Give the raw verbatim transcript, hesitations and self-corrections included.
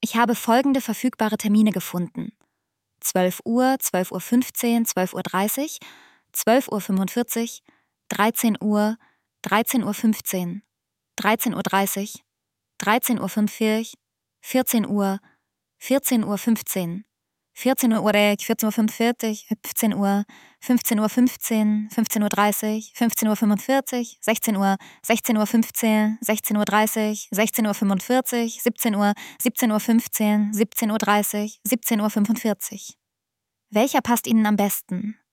Ich habe folgende verfügbare Termine gefunden. zwölf Uhr, zwölf Uhr fünfzehn, zwölf Uhr dreißig, zwölf Uhr fünfundvierzig, dreizehn Uhr, dreizehn Uhr fünfzehn, dreizehn Uhr dreißig, dreizehn Uhr fünfundvierzig, vierzehn Uhr, vierzehn Uhr fünfzehn, vierzehn Uhr, vierzehn Uhr fünfundvierzig, fünfzehn Uhr, fünfzehn Uhr fünfzehn, fünfzehn Uhr dreißig, fünfzehn Uhr fünfundvierzig, sechzehn Uhr, sechzehn Uhr fünfzehn, sechzehn Uhr dreißig, sechzehn Uhr fünfundvierzig, siebzehn Uhr, siebzehn Uhr fünfzehn, siebzehn Uhr dreißig, siebzehn Uhr fünfundvierzig. Welcher passt Ihnen am besten?